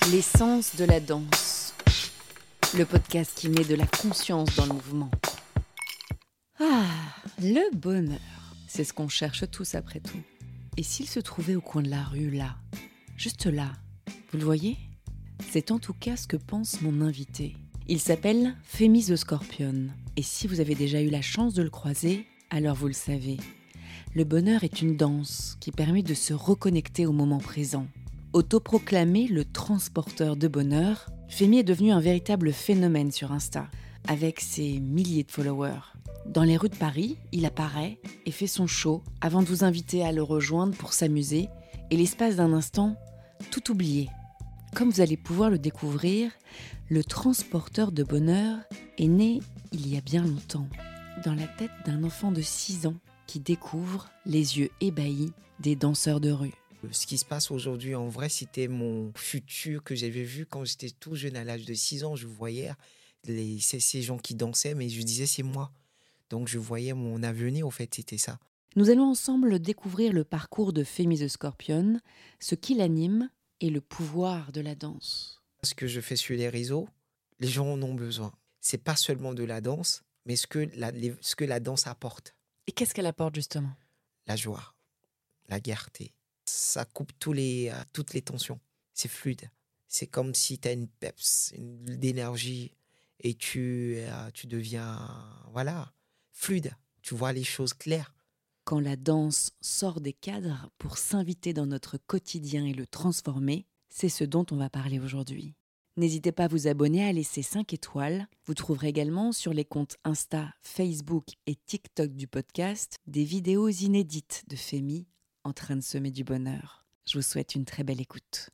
L'essence de la danse. Le podcast qui met de la conscience dans le mouvement. Ah, le bonheur. C'est ce qu'on cherche tous après tout. Et s'il se trouvait au coin de la rue, là, juste là, vous le voyez ? C'est en tout cas ce que pense mon invité. Il s'appelle Femi the Scorpion. Et si vous avez déjà eu la chance de le croiser, alors vous le savez. Le bonheur est une danse qui permet de se reconnecter au moment présent. Autoproclamé le transporteur de bonheur, Femi est devenu un véritable phénomène sur Insta, avec ses milliers de followers. Dans les rues de Paris, il apparaît et fait son show avant de vous inviter à le rejoindre pour s'amuser et l'espace d'un instant, tout oublier. Comme vous allez pouvoir le découvrir, le transporteur de bonheur est né il y a bien longtemps, dans la tête d'un enfant de 6 ans qui découvre les yeux ébahis des danseurs de rue. Ce qui se passe aujourd'hui, en vrai, c'était mon futur que j'avais vu quand j'étais tout jeune, à l'âge de 6 ans. Je voyais ces gens qui dansaient, mais je disais, c'est moi. Donc, je voyais mon avenir, en fait, c'était ça. Nous allons ensemble découvrir le parcours de Femi the Scorpion, ce qui l'anime et le pouvoir de la danse. Ce que je fais sur les réseaux, les gens en ont besoin. C'est pas seulement de la danse, mais ce que la danse apporte. Et qu'est-ce qu'elle apporte justement ? La joie, la gaieté. Ça coupe toutes les tensions. C'est fluide. C'est comme si tu as une peps, d'énergie et tu deviens, fluide. Tu vois les choses claires. Quand la danse sort des cadres pour s'inviter dans notre quotidien et le transformer, c'est ce dont on va parler aujourd'hui. N'hésitez pas à vous abonner, à laisser 5 étoiles. Vous trouverez également sur les comptes Insta, Facebook et TikTok du podcast des vidéos inédites de Femi en train de semer du bonheur. Je vous souhaite une très belle écoute.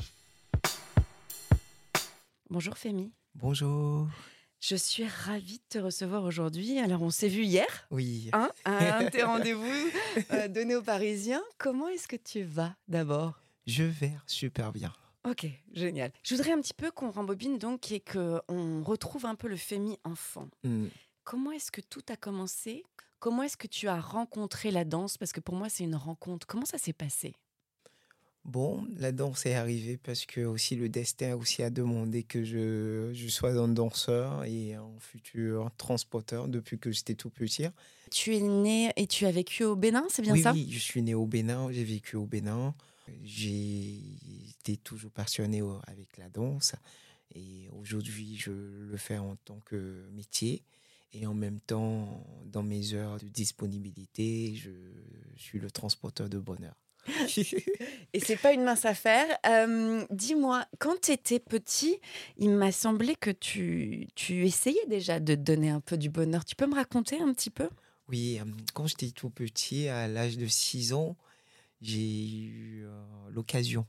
Bonjour Femi. Bonjour. Je suis ravie de te recevoir aujourd'hui. Alors on s'est vu hier, Oui. à un de tes rendez-vous donnés aux Parisiens. Comment est-ce que tu vas d'abord ? Je vais super bien. Ok, génial. Je voudrais un petit peu qu'on rembobine donc et qu'on retrouve un peu le Femi enfant. Comment est-ce que tout a commencé ? Comment est-ce que tu as rencontré la danse ? Parce que pour moi, c'est une rencontre. Comment ça s'est passé ? Bon, la danse est arrivée parce que aussi le destin aussi a demandé que je sois un danseur et un futur transporteur depuis que j'étais tout petit. Tu es né et tu as vécu au Bénin, c'est bien Oui, ça ? oui, je suis né au Bénin, j'ai vécu au Bénin. J'ai été toujours passionné avec la danse et aujourd'hui, je le fais en tant que métier. Et en même temps, dans mes heures de disponibilité, je suis le transporteur de bonheur. Et c'est pas une mince affaire. Dis-moi, quand tu étais petit, il m'a semblé que tu essayais déjà de te donner un peu du bonheur. Tu peux me raconter un petit peu ? Oui, quand j'étais tout petit, à l'âge de 6 ans, j'ai eu l'occasion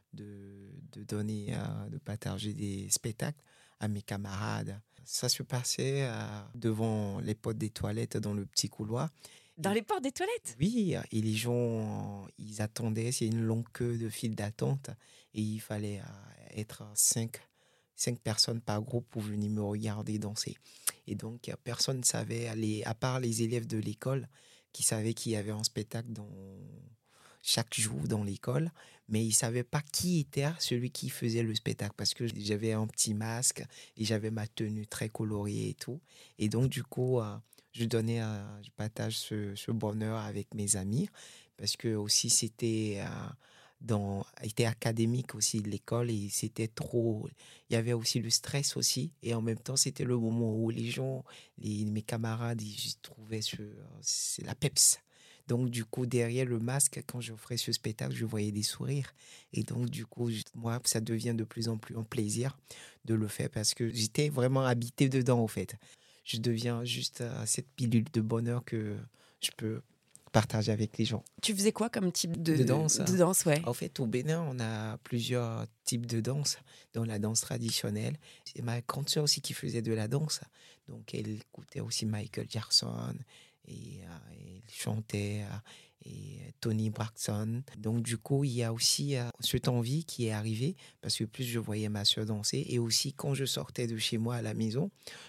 de partager des spectacles à mes camarades. Ça se passait devant les portes des toilettes dans le petit couloir. Dans les portes des toilettes ? Oui, et les gens, ils attendaient, c'est une longue queue de file d'attente et il fallait être cinq personnes par groupe pour venir me regarder danser. Et donc, personne ne savait, à part les élèves de l'école qui savaient qu'il y avait un spectacle chaque jour dans l'école, mais ils ne savaient pas qui était celui qui faisait le spectacle parce que j'avais un petit masque et j'avais ma tenue très colorée et tout. Et donc, du coup, je partage ce bonheur avec mes amis parce que aussi c'était était académique aussi de l'école et c'était trop. Il y avait aussi le stress aussi et en même temps c'était le moment où les gens, mes camarades, ils trouvaient c'est la peps. Donc du coup derrière le masque, quand j'offrais ce spectacle, je voyais des sourires et donc du coup moi ça devient de plus en plus un plaisir de le faire parce que j'étais vraiment habité dedans en fait. Je deviens juste cette pilule de bonheur que je peux partager avec les gens. Tu faisais quoi comme type De danse. De danse, ouais. En fait, au Bénin, on a plusieurs types de danse, dont la danse traditionnelle. C'est ma grande sœur aussi qui faisait de la danse. Donc, elle écoutait aussi Michael Jackson et elle chantait et Tony Braxton. Donc, du coup, il y a aussi cette envie qui est arrivée parce que plus je voyais ma sœur danser et aussi quand je sortais de chez moi à la maison,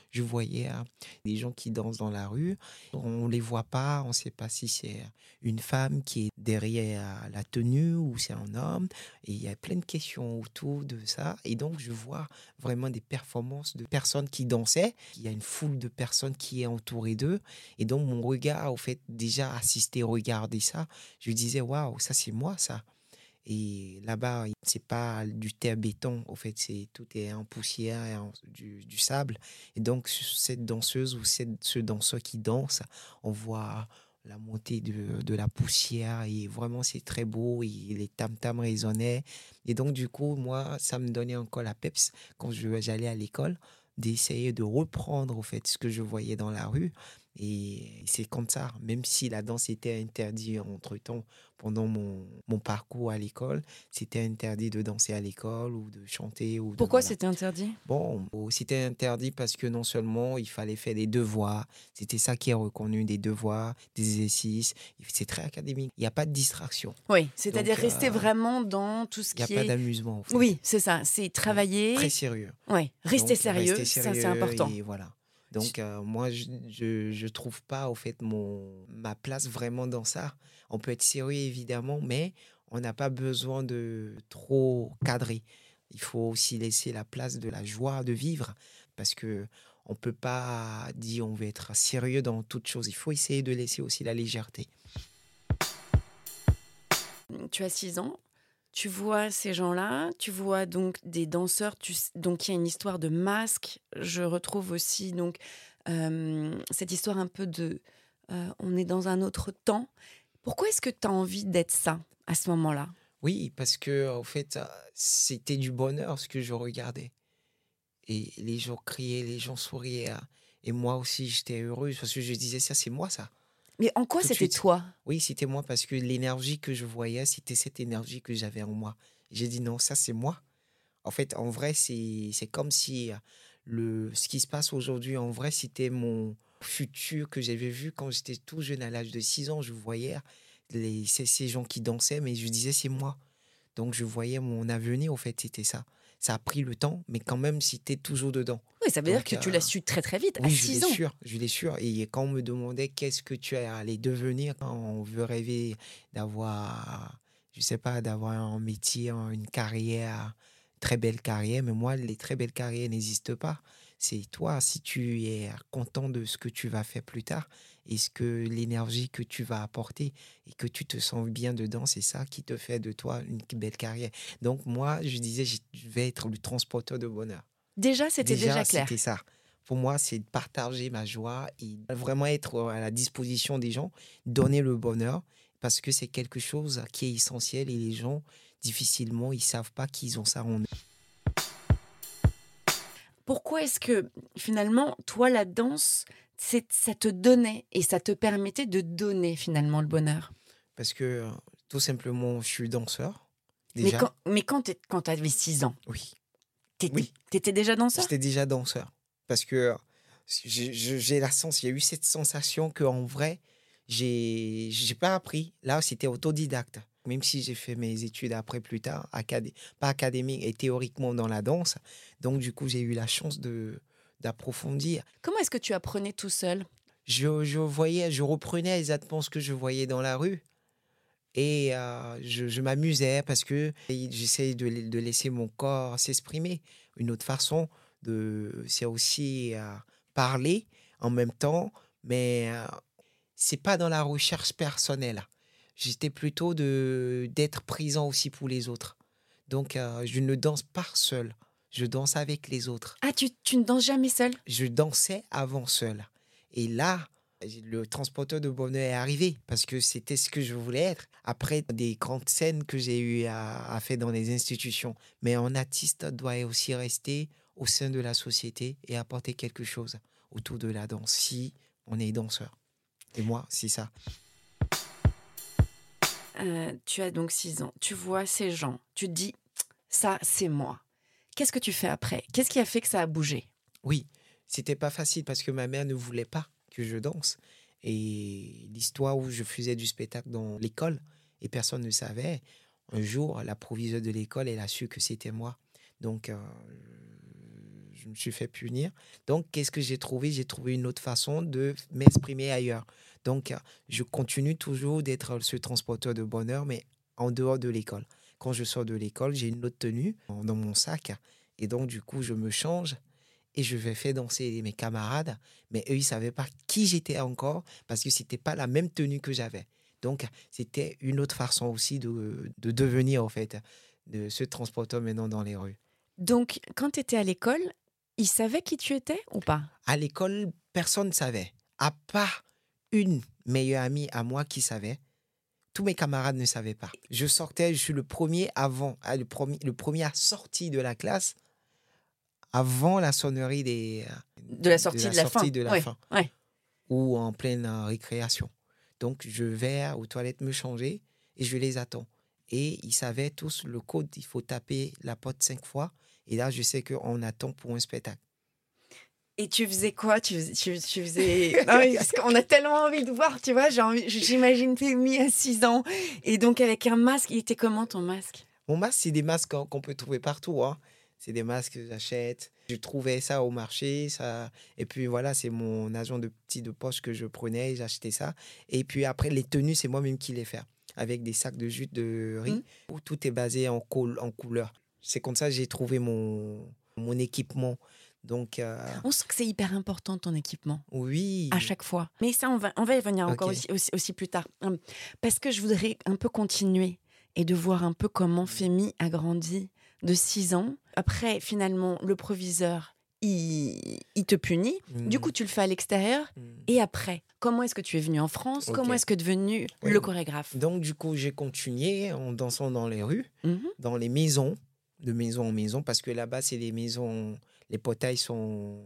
Je voyais des gens qui dansent dans la rue. On ne les voit pas, on ne sait pas si c'est une femme qui est derrière la tenue ou c'est un homme. Et il y a plein de questions autour de ça. Et donc, je vois vraiment des performances de personnes qui dansaient. Il y a une foule de personnes qui est entourée d'eux. Et donc, mon regard, au fait, déjà assisté, regarder ça, je disais, waouh, ça c'est moi, ça. Et là-bas, c'est pas du terre-béton, au fait, tout est en poussière et du sable. Et donc, cette danseuse ou ce danseur qui danse, on voit la montée de la poussière et vraiment, c'est très beau et les tam-tams résonnaient. Et donc, du coup, moi, ça me donnait encore la peps quand j'allais à l'école d'essayer de reprendre, au fait, ce que je voyais dans la rue. Et c'est comme ça, même si la danse était interdite entre-temps pendant mon parcours à l'école, c'était interdit de danser à l'école ou de chanter. Pourquoi Voilà. c'était interdit? Bon, c'était interdit parce que non seulement il fallait faire des devoirs, c'était ça qui est reconnu, des devoirs, des exercices. C'est très académique. Il n'y a pas de distraction. Oui, c'est-à-dire Donc, rester vraiment dans tout ce il n'y a qui pas est... d'amusement, en fait. Oui, c'est ça, c'est travailler. Très sérieux. Oui, rester Donc, sérieux, rester ça c'est sérieux important. et voilà. Donc, moi, je trouve pas, au fait, ma place vraiment dans ça. On peut être sérieux, évidemment, mais on n'a pas besoin de trop cadrer. Il faut aussi laisser la place de la joie de vivre parce que on peut pas dire on veut être sérieux dans toute chose. Il faut essayer de laisser aussi la légèreté. Tu as 6 ans, tu vois ces gens-là, tu vois donc des danseurs, donc il y a une histoire de masque. Je retrouve aussi donc cette histoire un peu de on est dans un autre temps. Pourquoi est-ce que tu as envie d'être ça à ce moment-là? Oui, parce que en fait, c'était du bonheur ce que je regardais. Et les gens criaient, les gens souriaient. Et moi aussi, j'étais heureuse parce que je disais, ça, c'est moi, ça. Mais en quoi Tout de c'était suite. toi? Oui, c'était moi parce que l'énergie que je voyais, c'était cette énergie que j'avais en moi. J'ai dit, non, ça, c'est moi. En fait, en vrai, c'est comme si ce qui se passe aujourd'hui, en vrai, c'était mon futur que j'avais vu quand j'étais tout jeune, à l'âge de 6 ans. Je voyais ces gens qui dansaient, mais je disais, c'est moi. Donc, je voyais mon avenir, au fait, c'était ça. Ça a pris le temps, mais quand même, c'était toujours dedans. Oui, ça veut dire Donc, que tu l'as su très très vite, à oui, 6 ans. je l'ai sûr. Et quand on me demandait qu'est-ce que tu allais devenir, quand on veut rêver d'avoir, je sais pas, d'avoir un métier, une carrière, très belle carrière, mais moi, les très belles carrières n'existent pas. C'est toi, si tu es content de ce que tu vas faire plus tard, et ce que l'énergie que tu vas apporter et que tu te sens bien dedans, c'est ça qui te fait de toi une belle carrière. Donc moi, je disais, je vais être le transporteur de bonheur. Déjà, c'était déjà clair. C'était ça. Pour moi, c'est de partager ma joie et vraiment être à la disposition des gens, donner le bonheur, parce que c'est quelque chose qui est essentiel et les gens, difficilement, ils savent pas qu'ils ont ça en eux. Pourquoi est-ce que finalement, toi, la danse, ça te donnait et ça te permettait de donner finalement le bonheur? Parce que tout simplement, je suis danseur, Mais déjà. quand tu avais 6 ans, Oui, t'étais oui, étais déjà danseur? j'étais déjà danseur. Parce que j'ai la sens, il y a eu cette sensation qu'en vrai, j'ai pas appris. Là, c'était autodidacte. Même si j'ai fait mes études après plus tard, pas académique et théoriquement dans la danse. Donc, du coup, j'ai eu la chance d'approfondir. Comment est-ce que tu apprenais tout seul? Je reprenais exactement ce que je voyais dans la rue. Et je m'amusais parce que j'essayais de laisser mon corps s'exprimer. Une autre façon, c'est aussi parler en même temps, mais c'est pas dans la recherche personnelle. J'étais plutôt d'être présent aussi pour les autres. Donc, je ne danse pas seul. Je danse avec les autres. Ah, tu ne danses jamais seul? Je dansais avant seul. Et là, le transporteur de bonheur est arrivé parce que c'était ce que je voulais être. Après des grandes scènes que j'ai eu à faire dans les institutions. Mais un artiste doit aussi rester au sein de la société et apporter quelque chose autour de la danse si on est danseur. Et moi, c'est ça. Tu as donc 6 ans, tu vois ces gens, tu te dis: «Ça, c'est moi». Qu'est-ce que tu fais après? Qu'est-ce qui a fait que ça a bougé? Oui, c'était pas facile parce que ma mère ne voulait pas que je danse. Et l'histoire où je faisais du spectacle dans l'école et personne ne savait, un jour, la proviseure de l'école, elle a su que c'était moi. Donc, je me suis fait punir. Donc, qu'est-ce que j'ai trouvé? J'ai trouvé une autre façon de m'exprimer ailleurs. Donc, je continue toujours d'être ce transporteur de bonheur, mais en dehors de l'école. Quand je sors de l'école, j'ai une autre tenue dans mon sac. Et donc, du coup, je me change et je vais faire danser mes camarades. Mais eux, ils ne savaient pas qui j'étais encore parce que ce n'était pas la même tenue que j'avais. Donc, c'était une autre façon aussi de devenir, en fait, de ce transporteur maintenant dans les rues. Donc, quand tu étais à l'école, ils savaient qui tu étais ou pas? À l'école, personne ne savait, à part une meilleure amie à moi qui savait. Tous mes camarades ne savaient pas. Je suis le premier le premier à sortir de la classe avant la sonnerie De la sortie de la fin. de la Ouais, fin, ouais. ou en pleine récréation. Donc, je vais aux toilettes me changer et je les attends. Et ils savaient tous le code, il faut taper la porte 5 fois. Et là, je sais qu'on attend pour un spectacle. Et tu faisais quoi? Tu faisais... Non, mais parce qu'on a tellement envie de voir, tu vois. J'imagine Fémi à 6 ans. Et donc, avec un masque, il était comment ton masque? Mon masque, c'est des masques qu'on peut trouver partout, hein. C'est des masques que j'achète. Je trouvais ça au marché. Ça... Et puis voilà, c'est mon agent de poche que je prenais. J'achetais ça. Et puis après, les tenues, c'est moi-même qui les fais. Avec des sacs de jus de riz, où tout est basé en couleur. C'est comme ça que j'ai trouvé mon équipement. Donc, On sent que c'est hyper important ton équipement. oui. À chaque fois. Mais ça, on va y venir encore Ok. aussi plus tard. Parce que je voudrais un peu continuer et de voir un peu comment Fémi a grandi de 6 ans. Après, finalement, le proviseur, il te punit. Du coup, tu le fais à l'extérieur. Et après, comment est-ce que tu es venu en France? Ok. Comment est-ce que tu es devenu Oui. le chorégraphe? Donc, du coup, j'ai continué en dansant dans les rues, dans les maisons, de maison en maison, parce que là-bas, c'est les maisons, les portails sont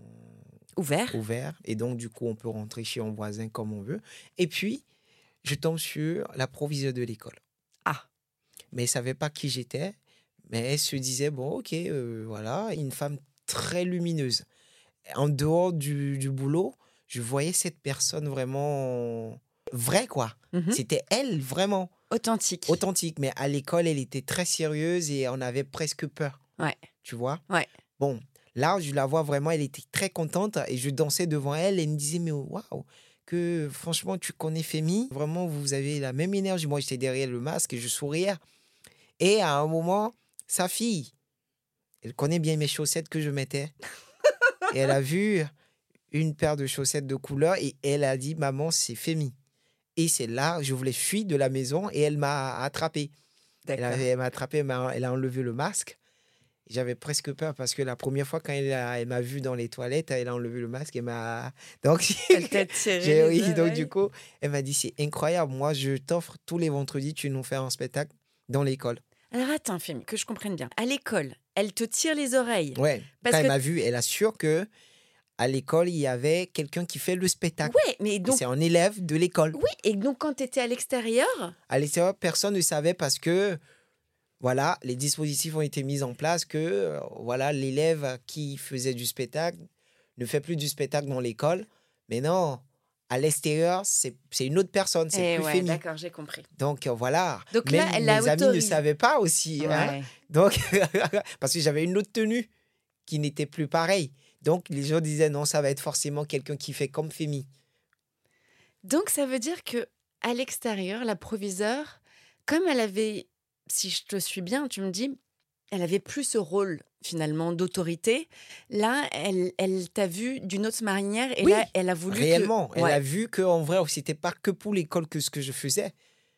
ouverts. Et donc, du coup, on peut rentrer chez un voisin comme on veut. Et puis, je tombe sur la proviseure de l'école. Ah. Mais elle ne savait pas qui j'étais. Mais elle se disait, bon, ok, voilà, une femme très lumineuse. En dehors du boulot, je voyais cette personne vraiment vraie, quoi. C'était elle, vraiment. Authentique. Mais à l'école, elle était très sérieuse et on avait presque peur. Ouais. Tu vois? Ouais. Bon, là, je la vois vraiment, elle était très contente et je dansais devant elle et elle me disait, mais waouh, que franchement, tu connais Fémi. Vraiment, vous avez la même énergie. Moi, j'étais derrière le masque et je souriais. Et à un moment, sa fille, elle connaît bien mes chaussettes que je mettais. Et elle a vu une paire de chaussettes de couleur et elle a dit, maman, c'est Fémi. Et c'est là, je voulais fuir de la maison et elle m'a attrapé. Elle m'a attrapé, elle a enlevé le masque. J'avais presque peur parce que la première fois, quand elle m'a vu dans les toilettes, elle a enlevé le masque et m'a... Donc, Elle t'a tiré les donc oreilles. du coup, elle m'a dit, c'est incroyable. Moi, je t'offre tous les vendredis, tu nous fais un spectacle dans l'école. Alors attends, Fémi, que je comprenne bien. À l'école, elle te tire les oreilles. Ouais, Parce quand elle que- m'a vu, elle assure que à l'école, il y avait quelqu'un qui fait le spectacle. Ouais, mais Et donc... c'est un élève de l'école. Oui, et donc quand tu étais à l'extérieur... À l'extérieur, personne ne savait parce que voilà, les dispositifs ont été mis en place que voilà, l'élève qui faisait du spectacle ne fait plus du spectacle dans l'école. Mais non, à l'extérieur, c'est une autre personne, c'est plus Fémi. D'accord, j'ai compris. Donc voilà, Donc même là, elle l'a mes amis ne autorisé. savaient pas aussi. Hein. Ouais. Donc, parce que j'avais une autre tenue qui n'était plus pareille. Donc les gens disaient non, ça va être forcément quelqu'un qui fait comme Fémi. Donc ça veut dire que à l'extérieur, la proviseure, comme elle avait, si je te suis bien, tu me dis, elle avait plus ce rôle finalement d'autorité. Là, elle t'a vu d'une autre manière et Oui, là, elle a voulu réellement, que... elle Ouais. a vu qu'en vrai, c'était pas que pour l'école que ce que je faisais.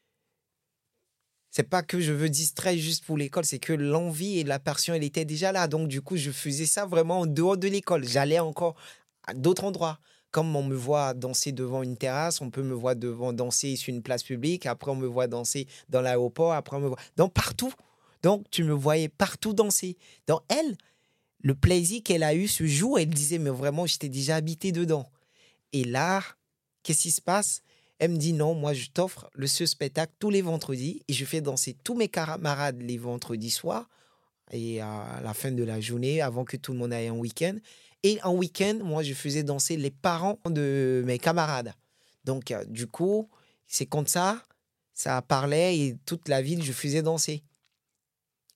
C'est pas que je veux distraire juste pour l'école, c'est que l'envie et la passion, elle était déjà là. Donc, du coup, je faisais ça vraiment en dehors de l'école. J'allais encore à d'autres endroits. Comme on me voit danser devant une terrasse, on peut me voir danser sur une place publique. Après, on me voit danser dans l'aéroport. Après, on me voit... Donc, partout. Donc, tu me voyais partout danser. Donc, elle, le plaisir qu'elle a eu ce jour, elle disait, mais vraiment, j'étais déjà habité dedans. Et là, qu'est-ce qui se passe? Elle me dit non, moi je t'offre ce spectacle tous les vendredis et je fais danser tous mes camarades les vendredis soirs et à la fin de la journée avant que tout le monde aille en week-end. Et en week-end, moi je faisais danser les parents de mes camarades. Donc du coup, c'est comme ça parlait et toute la ville je faisais danser.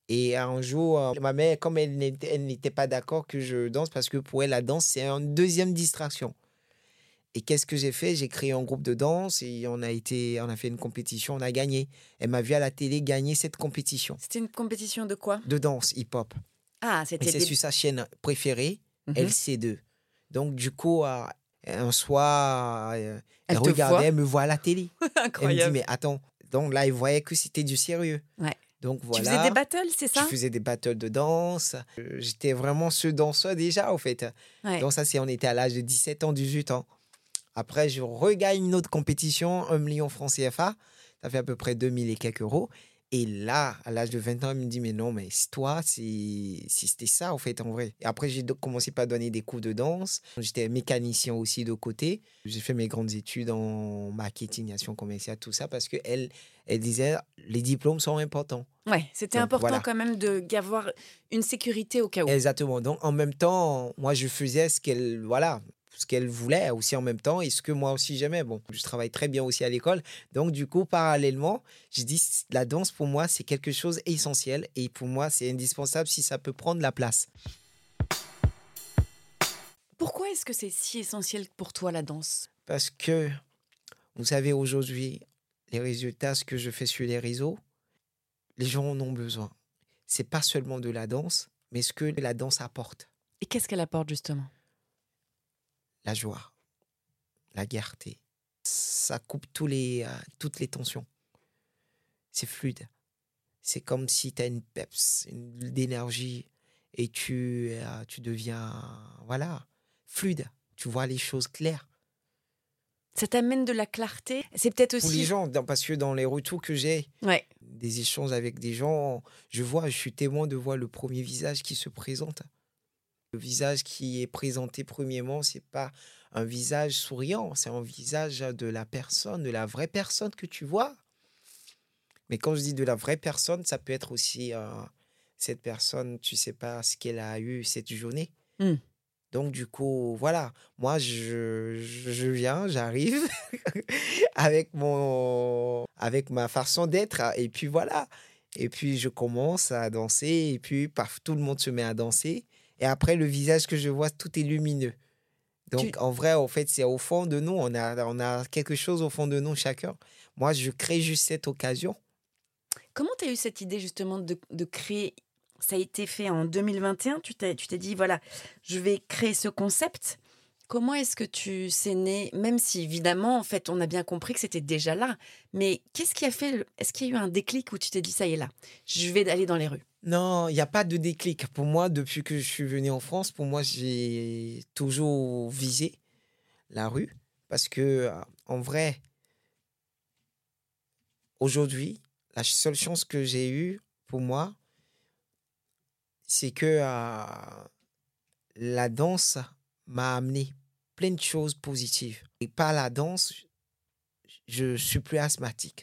Et un jour, ma mère, comme elle n'était pas d'accord que je danse, parce que pour elle, la danse, c'est une deuxième distraction. Et qu'est-ce que j'ai fait? J'ai créé un groupe de danse et on a fait une compétition, on a gagné. Elle m'a vu à la télé gagner cette compétition C'était une compétition de quoi? de danse hip-hop. Ah, Et c'était c'est sur sa chaîne préférée, Mhm. LC2. Donc, du coup, un soir, elle Elle te regardait, voit? elle me voit à la télé. Elle me dit, Incroyable. mais attends. Donc là, elle voyait que c'était du sérieux. Ouais. Donc Tu faisais des voilà, battles, c'est je ça? faisais des battles de danse. J'étais vraiment ce danseur déjà, au fait. Ouais. Donc ça, on était à l'âge de 17 ans, 18 ans. Après, je regagne une autre compétition, 1 million francs CFA. Ça fait à peu près 2000 et quelques euros. Et là, à l'âge de 20 ans, elle me dit, mais non, mais toi, si c'était ça, en fait, en vrai. Et après, j'ai commencé par donner des cours de danse. J'étais mécanicien aussi de côté. J'ai fait mes grandes études en marketing, action commerciale, tout ça, parce qu'elle disait, les diplômes sont importants. Ouais, c'était Donc, important voilà. quand même d'avoir une sécurité au cas où. Exactement. Donc, en même temps, moi, je faisais ce qu'elle voulait aussi en même temps et ce que moi aussi j'aimais. Bon, je travaille très bien aussi à l'école. Donc, du coup, parallèlement, je dis, la danse, pour moi, c'est quelque chose d'essentiel et pour moi, c'est indispensable si ça peut prendre la place. Pourquoi est-ce que c'est si essentiel pour toi, la danse? Parce que, vous savez, aujourd'hui, les résultats, ce que je fais sur les réseaux, les gens en ont besoin. C'est pas seulement de la danse, mais ce que la danse apporte. Et qu'est-ce qu'elle apporte justement? La joie, la gaieté. Ça coupe toutes les tensions. C'est fluide. C'est comme si tu as une peps, d'énergie et tu deviens, voilà, fluide. Tu vois les choses claires. Ça t'amène de la clarté? C'est peut-être Pour les aussi... gens, parce que dans les retours que j'ai, Ouais. des échanges avec des gens, je suis témoin de voir le premier visage qui se présente. Le visage qui est présenté premièrement, c'est pas un visage souriant, c'est un visage de la personne, de la vraie personne que tu vois. Mais quand je dis de la vraie personne, ça peut être aussi cette personne, tu sais pas ce qu'elle a eu cette journée. Mm. Donc, du coup, voilà. Moi, je viens, j'arrive avec ma façon d'être. Et puis, voilà. Et puis, je commence à danser. Et puis, paf, tout le monde se met à danser. Et après, le visage que je vois, tout est lumineux. Donc, en vrai, en fait, c'est au fond de nous. On a quelque chose au fond de nous, chacun. Moi, je crée juste cette occasion. Comment tu as eu cette idée justement de créer? Ça a été fait en 2021, tu t'es dit, voilà, je vais créer ce concept. Comment est-ce que c'est né? Même si évidemment, en fait, on a bien compris que c'était déjà là. Mais qu'est-ce qui a fait? Est-ce qu'il y a eu un déclic où tu t'es dit, ça y est là, je vais aller dans les rues? Non, il n'y a pas de déclic. Pour moi, depuis que je suis venu en France, pour moi, j'ai toujours visé la rue. Parce que, en vrai, aujourd'hui, la seule chance que j'ai eue, pour moi, c'est que la danse m'a amené plein de choses positives. Et par la danse, je suis plus asthmatique.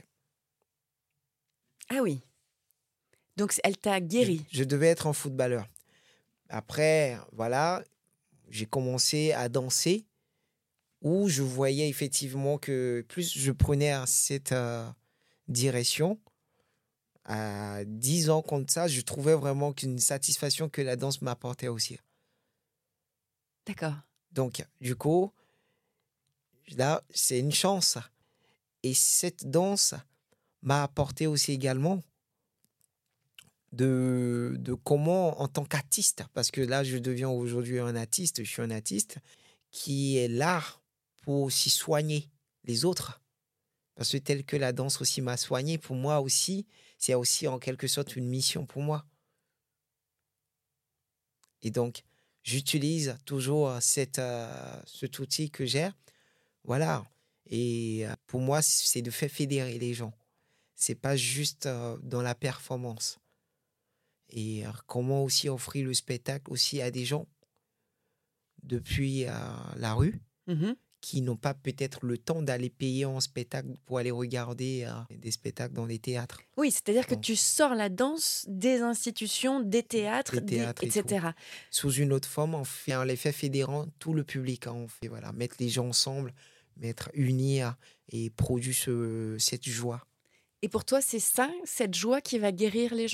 Ah oui. Donc elle t'a Je, guéri. je devais être un footballeur. Après, voilà, j'ai commencé à danser où je voyais effectivement que plus je prenais cette direction, à 10 ans comme ça, je trouvais vraiment qu'une satisfaction que la danse m'apportait aussi. D'accord. Donc, du coup, là, c'est une chance. Et cette danse m'a apporté aussi également de comment, en tant qu'artiste, parce que là, je deviens aujourd'hui un artiste, je suis un artiste qui est là pour aussi soigner les autres. Parce que tel que la danse aussi m'a soigné, pour moi aussi, c'est aussi en quelque sorte une mission pour moi. Et donc, j'utilise toujours cet outil que j'ai. Voilà. Et pour moi, c'est de faire fédérer les gens. C'est pas juste dans la performance. Et comment aussi offrir le spectacle aussi à des gens depuis la rue Mhm. qui n'ont pas peut-être le temps d'aller payer en spectacle pour aller regarder des spectacles dans les théâtres. Oui, c'est-à-dire que Donc, tu sors la danse des institutions, des théâtres, les théâtres et tout. etc. Sous une autre forme, on les fait fédérant tout le public. On fait voilà, mettre les gens ensemble, unir et produire cette joie. Et pour toi, c'est ça, cette joie qui va guérir les gens?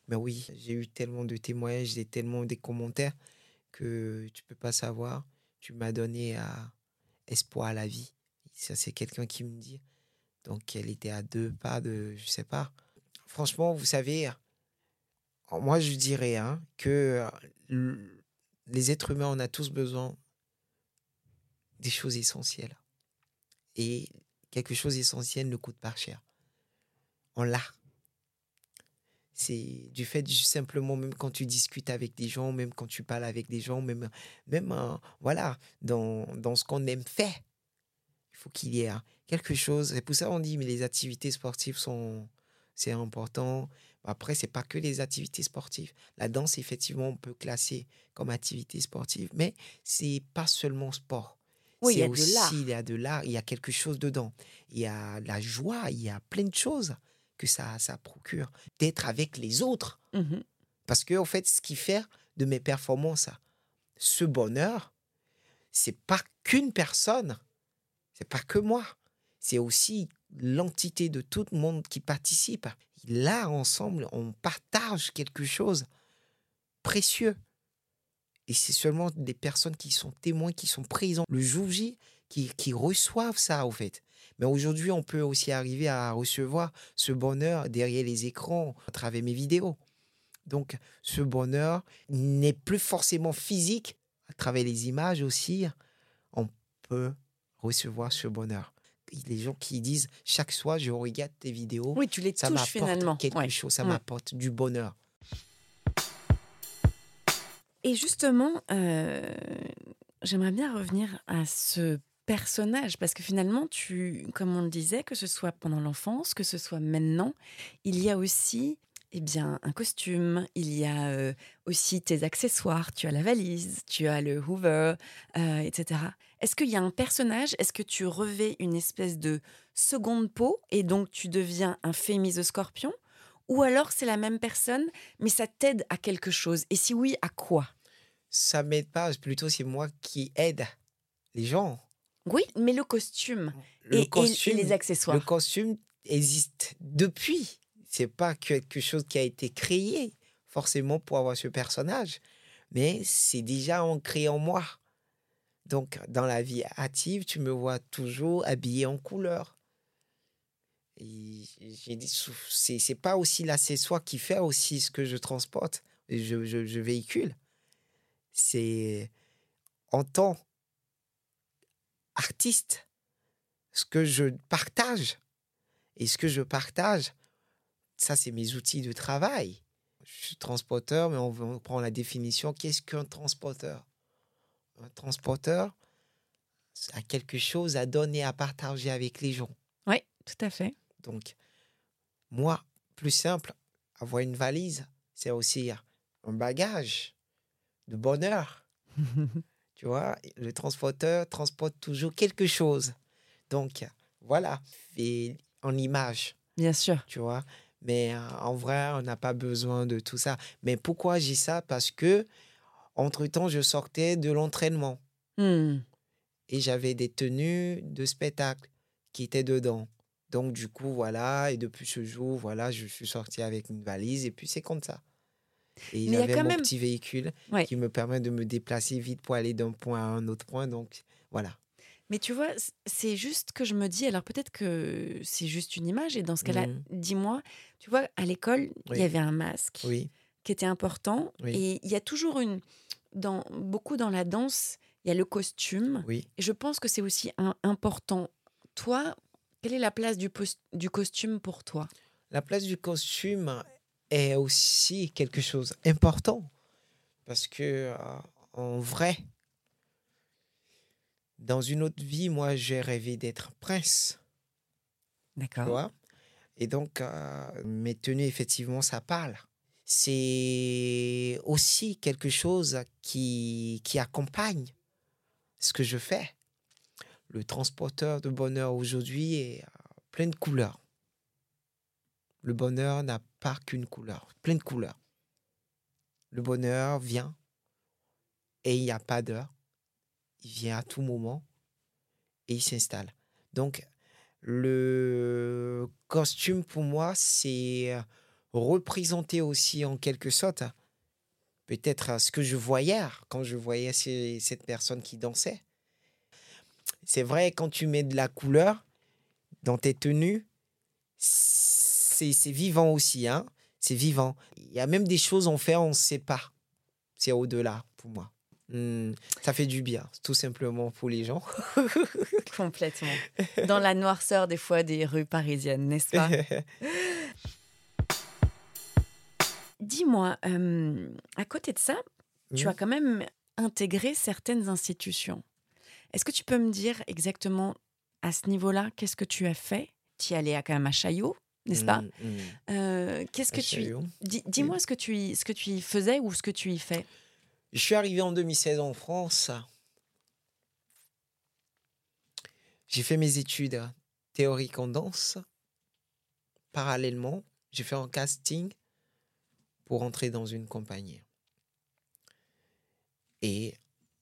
Mais oui, j'ai eu tellement de témoignages, j'ai tellement des commentaires que tu peux pas savoir. Tu m'as donné espoir à la vie. Ça, c'est quelqu'un qui me dit. Donc, elle était à 2 pas de, je sais pas. Franchement, vous savez, moi, je dirais que les êtres humains, on a tous besoin des choses essentielles. Et quelque chose d'essentiel ne coûte pas cher. On l'a. C'est du fait simplement, même quand tu discutes avec des gens, même quand tu parles avec des gens, même voilà, dans ce qu'on aime faire, il faut qu'il y ait quelque chose. C'est pour ça qu'on dit, mais les activités sportives c'est important. Après, c'est pas que les activités sportives. La danse, effectivement, on peut classer comme activité sportive, mais c'est pas seulement sport. Oui, il y C'est a de aussi, il y l'art. a de l'art, il y a quelque chose dedans. Il y a la joie, il y a plein de choses que ça procure. D'être avec les autres. Mhm. Parce que, en fait, ce qui fait de mes performances, ce bonheur, c'est pas qu'une personne, c'est pas que moi, c'est aussi l'entité de tout le monde qui participe. Là, ensemble, on partage quelque chose de précieux. Et c'est seulement des personnes qui sont témoins, qui sont présents le jour J, qui reçoivent ça, au fait. Mais aujourd'hui, on peut aussi arriver à recevoir ce bonheur derrière les écrans, à travers mes vidéos. Donc, ce bonheur n'est plus forcément physique. À travers les images aussi, on peut recevoir ce bonheur. Les gens qui disent, chaque soir, je regarde tes vidéos, Oui, tu les ça touches m'apporte finalement. quelque Ouais. chose, ça Ouais. m'apporte du bonheur. Et justement, j'aimerais bien revenir à ce personnage parce que finalement, comme on le disait, que ce soit pendant l'enfance, que ce soit maintenant, il y a aussi, eh bien, un costume, il y a, aussi tes accessoires. Tu as la valise, tu as le Hoover, et cetera. Est-ce qu'il y a un personnage? Est-ce que tu revêts une espèce de seconde peau et donc tu deviens un Fémis de Scorpion? Ou alors c'est la même personne, mais ça t'aide à quelque chose? Et si oui, à quoi? Ça m'aide pas, plutôt c'est moi qui aide les gens. Oui, mais le costume Le et les costume, le accessoires. costume existe depuis. C'est pas quelque chose qui a été créé forcément pour avoir ce personnage, mais c'est déjà ancré en moi. Donc, dans la vie active, tu me vois toujours habillé en couleur. Et j'ai dit, c'est pas aussi l'accessoire qui fait aussi ce que je transporte, je véhicule. C'est en tant qu'artiste, ce que je partage. Et ce que je partage, ça, c'est mes outils de travail. Je suis transporteur, mais on prend la définition. Qu'est-ce qu'un transporteur? Un transporteur a quelque chose à donner, à partager avec les gens. Oui, tout à fait. Donc, moi, plus simple, avoir une valise, c'est aussi un bagage de bonheur. Tu vois, le transporteur transporte toujours quelque chose. Donc, voilà, et en image, Bien sûr. tu vois. Mais en vrai, on n'a pas besoin de tout ça. Mais pourquoi j'ai ça? Parce que, entre-temps, je sortais de l'entraînement Mmh. et j'avais des tenues de spectacle qui étaient dedans. Donc, du coup, voilà, et depuis ce jour, voilà, je suis sorti avec une valise et puis c'est comme ça. Et Mais il y a j'avais quand mon même petit véhicule ouais, qui me permet de me déplacer vite pour aller d'un point à un autre point. Donc, voilà. mais tu vois, c'est juste que je me dis alors peut-être que c'est juste une image et dans ce cas-là, Mhm. dis-moi, tu vois, à l'école, il y Oui, avait un masque oui, qui était important oui, et il y a toujours beaucoup dans la danse, il y a le costume oui. et je pense que c'est aussi important. Toi, quelle est la place du costume pour toi? La place du costume est aussi quelque chose d'important parce que, en vrai, dans une autre vie, moi, j'ai rêvé d'être prince, tu D'accord. vois. Et donc, mes tenues, effectivement, ça parle. C'est aussi quelque chose qui accompagne ce que je fais. Le transporteur de bonheur aujourd'hui est plein de couleurs. Le bonheur n'a pas qu'une couleur, plein de couleurs. Le bonheur vient et il n'y a pas d'heure. Il vient à tout moment et il s'installe. Donc, le costume, pour moi, c'est représenter aussi en quelque sorte peut-être ce que je voyais quand je voyais cette personne qui dansait. C'est vrai, quand tu mets de la couleur dans tes tenues, c'est vivant aussi, hein. C'est vivant. Il y a même des choses on fait, on ne sait pas. C'est au-delà pour moi. Ça fait du bien, tout simplement pour les gens. Complètement. Dans la noirceur des fois des rues parisiennes, n'est-ce pas? Dis-moi, à côté de ça, tu as quand même intégré certaines institutions. Est-ce que tu peux me dire exactement à ce niveau-là, qu'est-ce que tu as fait? Tu es allé quand même à Chaillot, n'est-ce pas? Qu'est-ce que tu... Dis-moi ce que tu y faisais ou ce que tu y fais. Je suis arrivé en 2016 en France. J'ai fait mes études théoriques en danse. Parallèlement, j'ai fait un casting pour entrer dans une compagnie. Et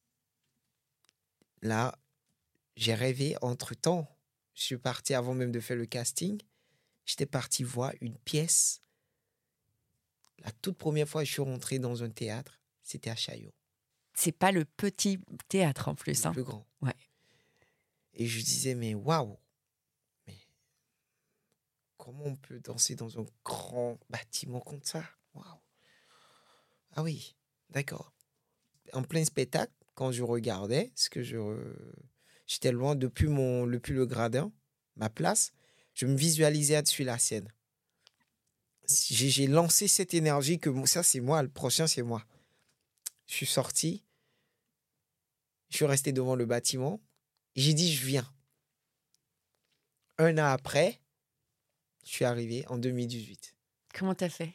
là, j'ai rêvé entre-temps. Je suis parti avant même de faire le casting. J'étais parti voir une pièce. La toute première fois que je suis rentré dans un théâtre, c'était à Chaillot. C'est pas le petit théâtre en plus. Le plus grand. Ouais. Et je disais, mais waouh! Mais comment on peut danser dans un grand bâtiment comme ça? Waouh! Ah oui, d'accord. En plein spectacle, quand je regardais, j'étais loin depuis le gradin, ma place, je me visualisais dessus la scène. J'ai lancé cette énergie que ça, c'est moi, le prochain, c'est moi. Je suis sorti, je suis resté devant le bâtiment, et j'ai dit, je viens. Un an après, je suis arrivé en 2018. Comment t'as fait?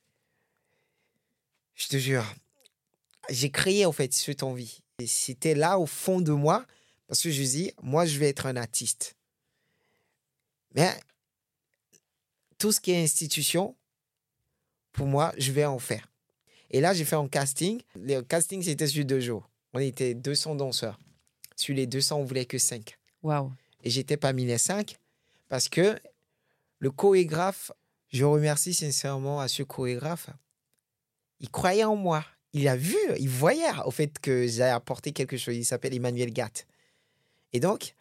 Je te jure, j'ai créé en fait cette envie. Et c'était là au fond de moi, parce que je dis, moi, je vais être un artiste. Mais tout ce qui est institution, pour moi, je vais en faire. Et là, j'ai fait un casting. Le casting, c'était sur 2 jours. On était 200 danseurs. Sur les 200, on voulait que 5. Waouh. Et j'étais parmi les 5 parce que le chorégraphe, je remercie sincèrement à ce chorégraphe, il croyait en moi. Il a vu, il voyait au fait que j'ai apporté quelque chose. Il s'appelle Emmanuel Gatt. Et donc,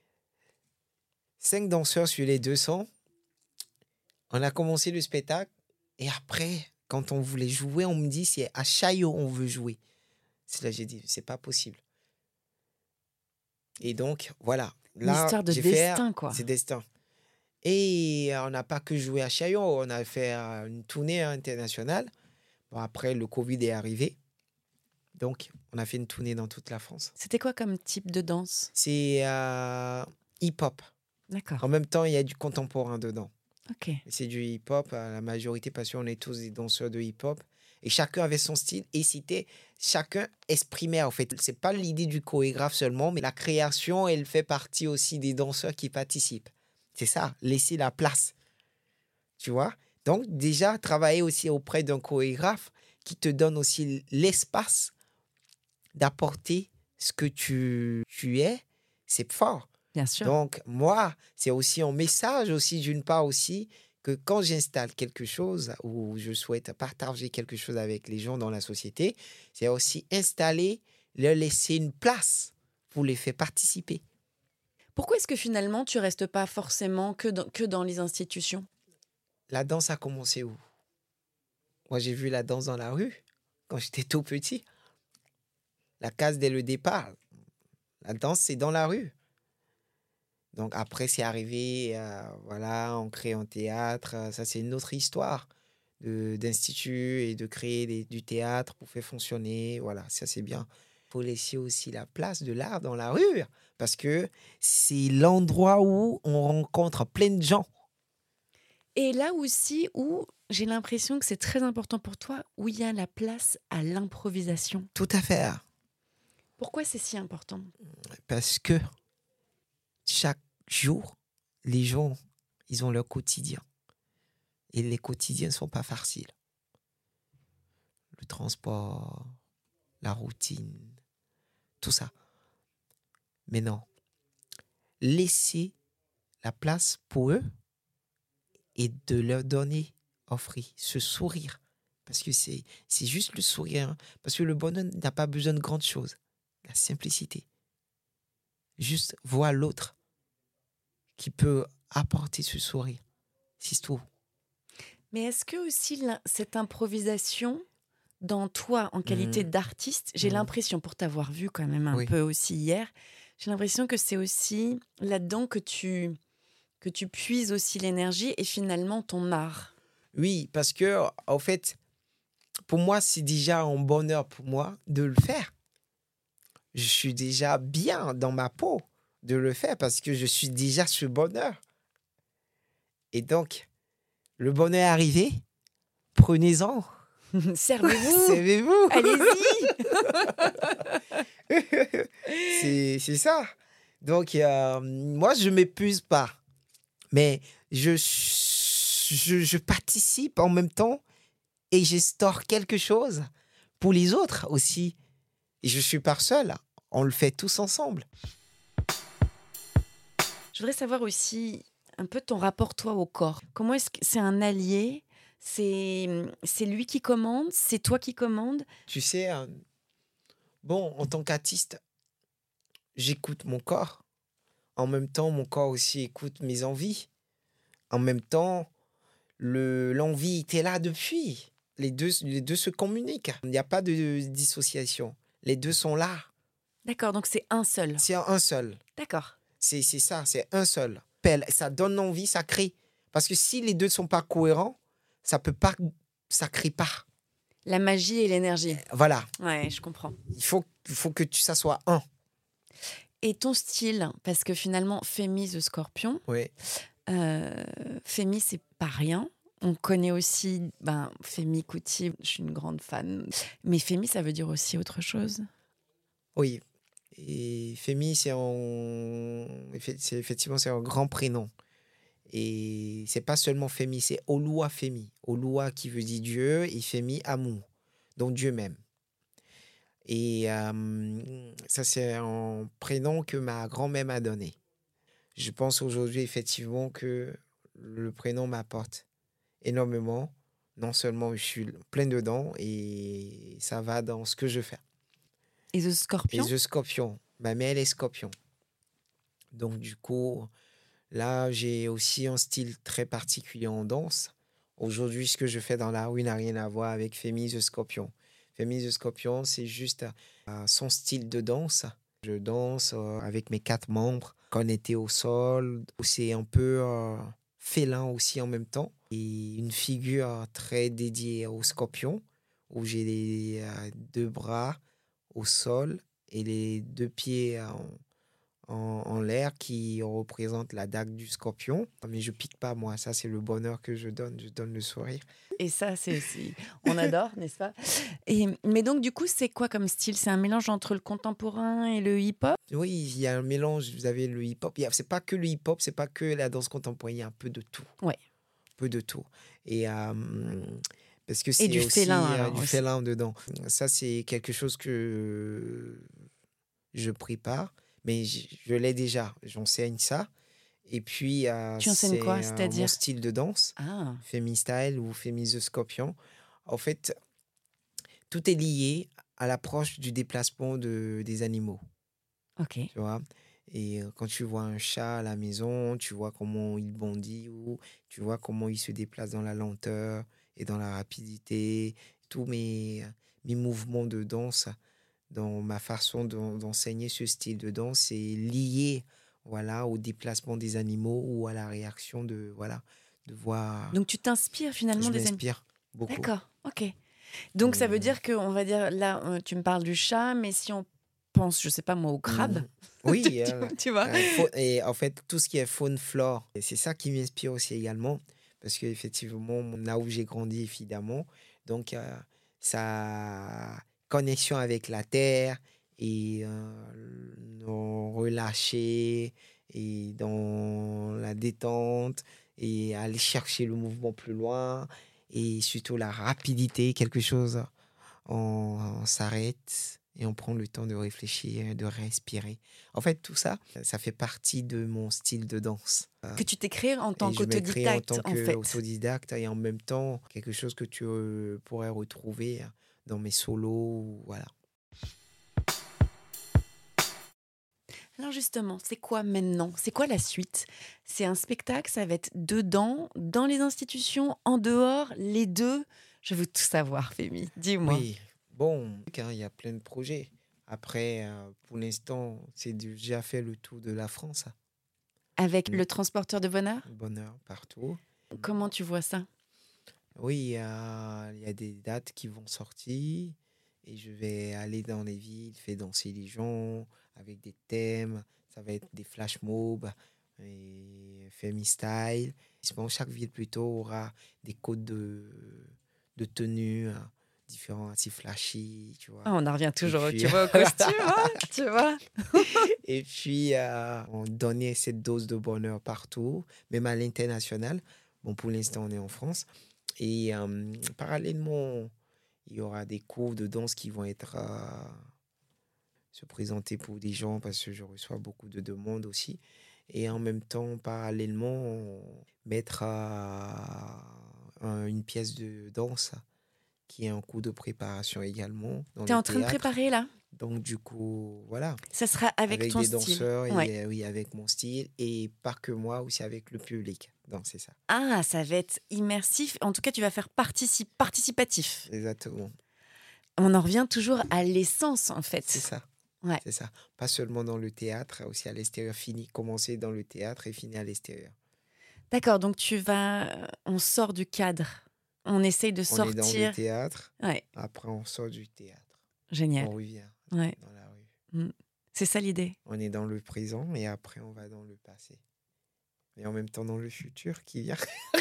5 danseurs sur les 200, on a commencé le spectacle. Et après, quand on voulait jouer, on me dit, c'est à Chaillot on veut jouer. C'est là que j'ai dit, c'est pas possible. Et donc, voilà. Là, une histoire de destin, quoi. C'est destin. Et on n'a pas que joué à Chaillot, on a fait une tournée internationale. Bon, après, le Covid est arrivé. Donc, on a fait une tournée dans toute la France. C'était quoi comme type de danse? C'est hip-hop. D'accord. En même temps, il y a du contemporain dedans. Ok. C'est du hip-hop, la majorité, parce qu'on est tous des danseurs de hip-hop. Et chacun avait son style et chacun exprimait, en fait. C'est pas l'idée du chorégraphe seulement, mais la création, elle fait partie aussi des danseurs qui participent. C'est ça, laisser la place. Tu vois? Donc, déjà, travailler aussi auprès d'un chorégraphe qui te donne aussi l'espace d'apporter ce que tu es, c'est fort. Bien sûr. Donc, moi, c'est aussi un message aussi, d'une part aussi, que quand j'installe quelque chose ou je souhaite partager quelque chose avec les gens dans la société, c'est aussi installer, leur laisser une place pour les faire participer. Pourquoi est-ce que finalement, tu restes pas forcément que dans les institutions? La danse a commencé où? Moi, j'ai vu la danse dans la rue quand j'étais tout petit. La case dès le départ. La danse, c'est dans la rue. Donc après, c'est arrivé, voilà, on crée un théâtre. Ça, c'est une autre histoire d'institut et de créer du théâtre pour faire fonctionner. Voilà, ça, c'est bien. Il faut laisser aussi la place de l'art dans la rue parce que c'est l'endroit où on rencontre plein de gens. Et là aussi où j'ai l'impression que c'est très important pour toi, où il y a la place à l'improvisation. Tout à fait. Pourquoi c'est si important? Parce que chaque jour, les gens, ils ont leur quotidien. Et les quotidiens ne sont pas faciles. Le transport, la routine, tout ça. Mais non. Laisser la place pour eux et de leur donner offrir, ce sourire. Parce que c'est juste le sourire. Hein. Parce que le bonheur n'a pas besoin de grandes choses. La simplicité. Juste voir l'autre qui peut apporter ce sourire. C'est tout. Mais est-ce que aussi cette improvisation dans toi en qualité d'artiste, j'ai l'impression, pour t'avoir vu quand même un peu aussi hier, j'ai l'impression que c'est aussi là-dedans que tu puises aussi l'énergie et finalement ton art. Oui, parce que en fait, pour moi, c'est déjà un bonheur pour moi de le faire. Je suis déjà bien dans ma peau de le faire parce que je suis déjà ce bonheur. Et donc, le bonheur est arrivé, prenez-en. Servez-vous. Servez-vous. Allez-y. C'est ça. Donc, moi, je ne m'épuise pas. Mais je participe en même temps et j'instaure quelque chose pour les autres aussi. Et je ne suis pas seul. On le fait tous ensemble. Je voudrais savoir aussi un peu ton rapport, toi, au corps. Comment est-ce que c'est un allié ? C'est lui qui commande ? C'est toi qui commandes ? Tu sais, bon, en tant qu'artiste, j'écoute mon corps. En même temps, mon corps aussi écoute mes envies. En même temps, l'envie était là depuis. Les deux se communiquent. Il n'y a pas de dissociation. Les deux sont là. D'accord, donc c'est un seul. C'est un seul. D'accord. C'est ça, c'est un seul. Ça donne envie, ça crée. Parce que si les deux ne sont pas cohérents, ça ne crée pas. La magie et l'énergie. Voilà. Ouais, je comprends. Il faut que ça soit un. Et ton style, parce que finalement, Femi the Scorpion, Oui. Femi, c'est pas rien. On connaît aussi Femi Kuti, je suis une grande fan. Mais Femi, ça veut dire aussi autre chose. Oui. Et Femi, effectivement, c'est un grand prénom. Et c'est pas seulement Femi, c'est Olua Femi. Olua qui veut dire Dieu et Femi, amour. Donc Dieu même. Et ça, c'est un prénom que ma grand-mère m'a donné. Je pense aujourd'hui, effectivement, que le prénom m'apporte énormément. Non seulement je suis plein dedans et ça va dans ce que je fais. Et The Scorpion ? Et The Scorpion. Ma mère, elle est scorpion. Donc, du coup, là, j'ai aussi un style très particulier en danse. Aujourd'hui, ce que je fais dans la rue n'a rien à voir avec Femi the Scorpion. Femi the Scorpion, c'est juste son style de danse. Je danse avec mes 4 membres. Quand on était au sol, c'est un peu félin aussi en même temps. Et une figure très dédiée au scorpion, où j'ai les 2 bras au sol et les 2 pieds en l'air qui représentent la dague du scorpion. Mais je pique pas, moi. Ça, c'est le bonheur que je donne. Je donne le sourire. Et ça, c'est aussi... On adore, n'est-ce pas ? Mais donc, du coup, c'est quoi comme style ? C'est un mélange entre le contemporain et le hip-hop ? Oui, il y a un mélange. Vous avez le hip-hop. C'est pas que le hip-hop, c'est pas que la danse contemporaine. Il y a un peu de tout. Ouais. Un peu de tout. Et parce que Et c'est du aussi félin, du félin dedans. Ça, c'est quelque chose que je prépare, mais je l'ai déjà. J'enseigne ça. Et puis, tu enseignes quoi ? mon C'est-à-dire ? style de danse, Femi Style ou Femi the Scorpion. En fait, tout est lié à l'approche du déplacement des animaux. Ok. Tu vois ? Et quand tu vois un chat à la maison, tu vois comment il bondit ou tu vois comment il se déplace dans la lenteur et dans la rapidité. Tous mes mouvements de danse, dans ma façon d'enseigner ce style de danse, c'est lié au déplacement des animaux ou à la réaction de voir. Donc, tu t'inspires finalement des animaux ? Je m'inspire beaucoup. D'accord, ok. Donc, ça veut dire qu'on va dire, là, tu me parles du chat, mais si on pense, je sais pas moi, au crabe. Oui, tu vois. Et en fait, tout ce qui est faune, flore, et c'est ça qui m'inspire aussi également, parce qu'effectivement, là où j'ai grandi, évidemment, donc sa connexion avec la terre et nous relâcher et dans la détente et aller chercher le mouvement plus loin et surtout la rapidité, quelque chose, on s'arrête et on prend le temps de réfléchir, de respirer. En fait, tout ça, ça fait partie de mon style de danse. Que tu t'es créé en tant qu'autodidacte, en tant en fait. qu'autodidacte et en même temps, quelque chose que tu pourrais retrouver dans mes solos. Voilà. Alors justement, c'est quoi maintenant? C'est quoi la suite? C'est un spectacle, ça va être dedans, dans les institutions, en dehors, les deux? Je veux tout savoir, Fémi. Dis-moi. Oui, bon, il y a plein de projets. Après, pour l'instant, c'est déjà fait le tour de la France. Avec le transporteur de bonheur? Bonheur partout. Comment tu vois ça? Oui, il y a des dates qui vont sortir et je vais aller dans les villes, faire danser les gens avec des thèmes. Ça va être des flash mobs et Femi Style. Bon, chaque ville plutôt aura des codes de tenue différents, assez flashy, tu vois. Ah, on en revient toujours, puis- tu vois, au costume, hein, tu vois. Et puis, on donnait cette dose de bonheur partout, même à l'international. Bon, pour l'instant, on est en France. Et parallèlement, il y aura des cours de danse qui vont être se présenter pour des gens parce que je reçois beaucoup de demandes aussi. Et en même temps, parallèlement, mettre une pièce de danse qui est en cours de préparation également dans T'es le en train de théâtre. préparer, là? Donc, du coup, voilà. Ça sera avec ton des style. danseurs, Ouais. et, oui, avec mon style. Et pas que moi, aussi avec le public. Donc, c'est ça. Ah, ça va être immersif. En tout cas, tu vas faire participatif. Exactement. On en revient toujours à l'essence, en fait. C'est ça. Ouais. C'est ça. Pas seulement dans le théâtre, aussi à l'extérieur. Commencer dans le théâtre et finir à l'extérieur. D'accord, donc on sort du cadre. On essaye de On sortir. est dans le théâtre. Ouais. Après, on sort du théâtre. Génial. On revient Ouais. dans la rue. C'est ça l'idée. On est dans le présent et après, on va dans le passé. Mais en même temps, dans le futur qui vient.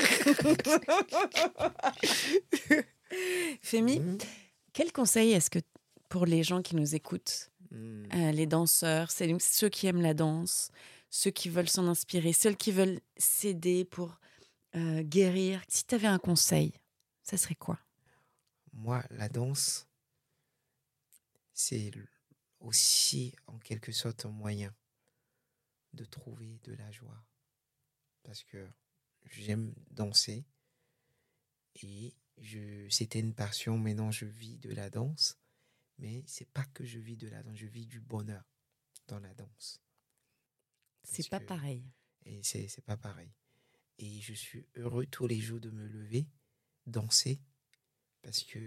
Fémi, quel conseil est-ce que pour les gens qui nous écoutent, les danseurs, ceux qui aiment la danse, ceux qui veulent s'en inspirer, ceux qui veulent s'aider pour guérir, si tu avais un conseil, ça serait quoi? Moi, la danse, c'est aussi en quelque sorte un moyen de trouver de la joie. Parce que j'aime danser et c'était une passion. Maintenant, je vis de la danse. Mais c'est pas que je vis de la danse, je vis du bonheur dans la danse. C'est pas pareil. Et c'est pas pareil. Et je suis heureux tous les jours de me lever, danser, parce que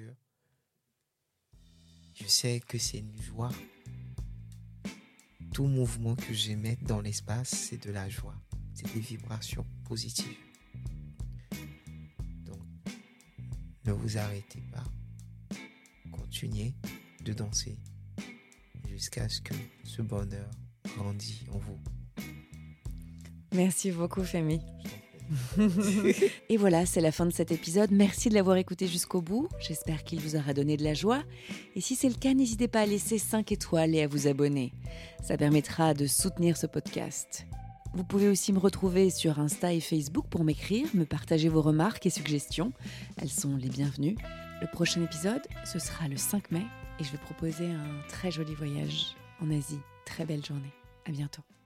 je sais que c'est une joie. Tout mouvement que j'émets dans l'espace, c'est de la joie. C'est des vibrations positives. Donc, ne vous arrêtez pas. Continuez de danser jusqu'à ce que ce bonheur grandisse en vous. Merci beaucoup, Fémi. Et voilà, c'est la fin de cet épisode. Merci de l'avoir écouté jusqu'au bout. J'espère qu'il vous aura donné de la joie. Et si c'est le cas, n'hésitez pas à laisser 5 étoiles et à vous abonner. Ça permettra de soutenir ce podcast. Vous pouvez aussi me retrouver sur Insta et Facebook pour m'écrire, me partager vos remarques et suggestions. Elles sont les bienvenues. Le prochain épisode, ce sera le 5 mai et je vais proposer un très joli voyage en Asie. Très belle journée. À bientôt.